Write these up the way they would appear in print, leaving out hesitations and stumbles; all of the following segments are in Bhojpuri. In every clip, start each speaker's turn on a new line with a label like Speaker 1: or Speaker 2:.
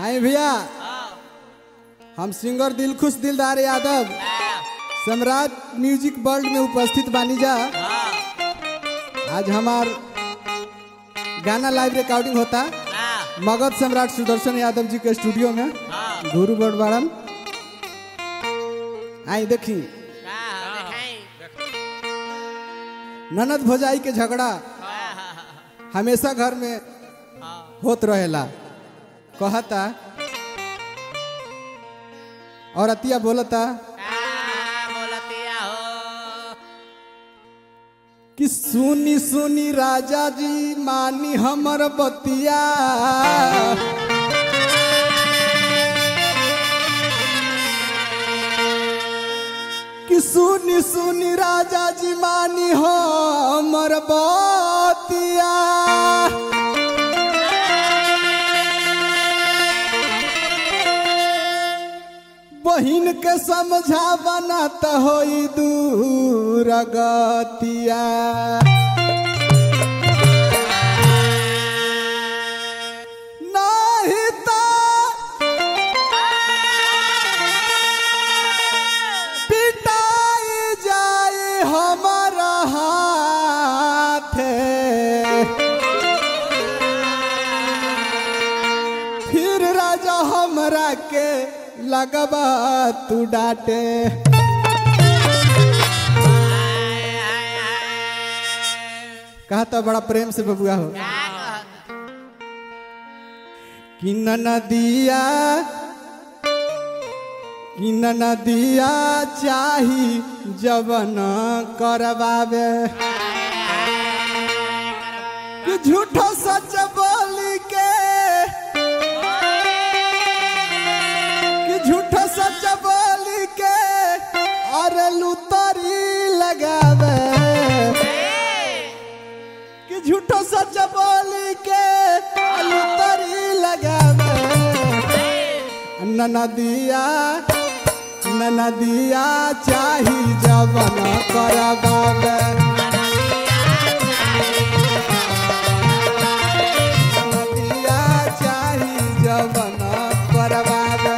Speaker 1: आए भैया हम सिंगर दिलखुश दिलदार यादव सम्राट म्यूजिक वर्ल्ड में उपस्थित बानी जा। आज हमार गाना लाइव रिकॉर्डिंग होता मगध सम्राट सुदर्शन यादव जी के स्टूडियो में गुरु बड़वाड़न। आई देखी ननद भौजाई के झगड़ा हमेशा घर में होत रहेला। कहता और अतिया बोलता कि सुनी सुनी राजा जी मानी हमर बतिया, कि सुनी सुनी राजा जी मानी हमर बतिया। बहिन के समझा बनाता होई दूर गतिया। नहीं तो पिटाई जाए हमारा हाथ, फिर राजा हमरा के लगबा तू डांटे। कहता बड़ा प्रेम से बबुआ हो कि नदिया चाही जवन करवावे, कि झूठो सच बोली के, झूठा सच बोली के और लुतरी लगावे, कि झूठा सच बोली के लुतरी लगावे। ननदिया चाही जवन करवावे, ननदिया चाही जवन करवावे।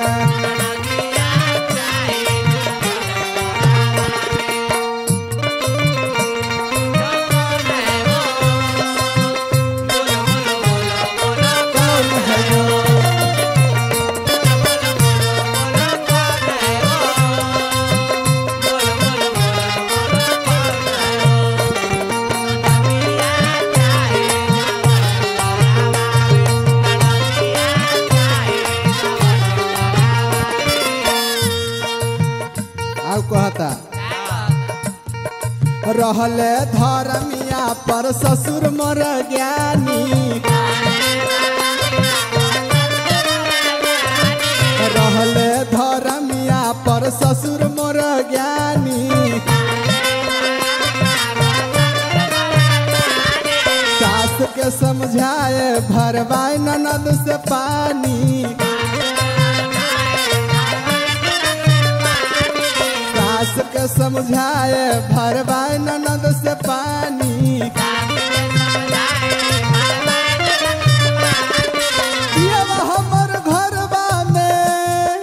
Speaker 1: कहता रहले धर्मिया पर ससुर मर ज्ञानी, रहले धर्मिया पर ससुर मर ज्ञानी। सास के समझाए भरवाए ननद से पानी, सास के समझाए भरवाए ननद से पानी। हमर घरबा में,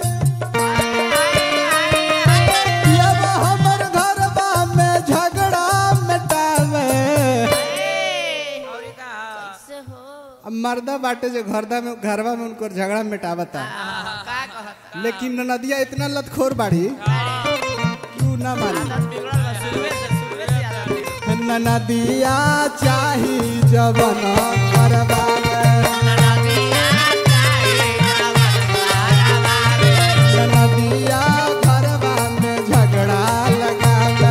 Speaker 1: हमर घरबा में झगड़ा मिटावे। मर्दा बाटे जो घरबा में उनको झगड़ा मिटावता, लेकिन नदिया इतना लतखोर बाड़ी ना मानी। नदिया चाही जवन करवावे, नदिया घरवा में झगड़ा लगावे।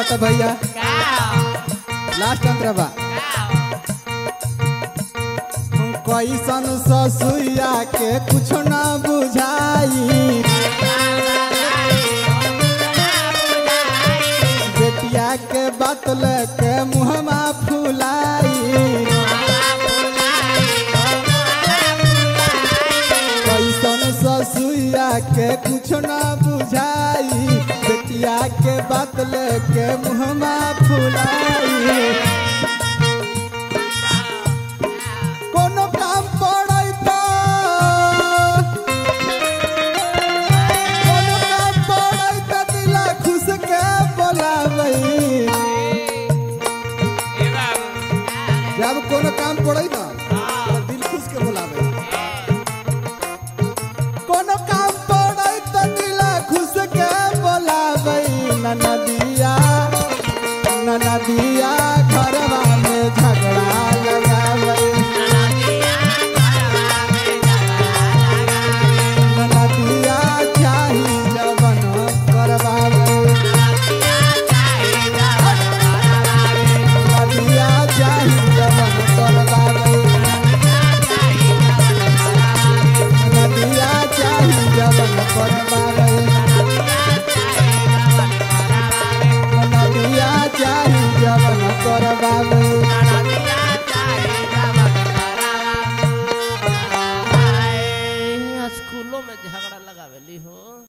Speaker 1: कहता भैया लास्ट अंतरा बा कैसन ससुया के कुछ न बुझाई बेटिया के बात लेके मुहमा फुलाई कैसन ससुया के कुछ न बुझाई बेटिया के बात लेके मुहमा फुलाई कोनो काम पड़ै त दिला खुश के बोलाबै जब कोनो काम पड़ै न तो दिल खुश के बोलाबै कोनो काम पड़ै त दिला खुश के बोलाबै ननदिया घरवा में झगड़ा लगाबै ननदिया चाही जवन करवाबै ननदिया चाही जवन करवाबै ननदिया चाही जवन करवाबै ननदिया चाही जवन करवाबै
Speaker 2: स्कूलों में झगड़ा लगावेली हो।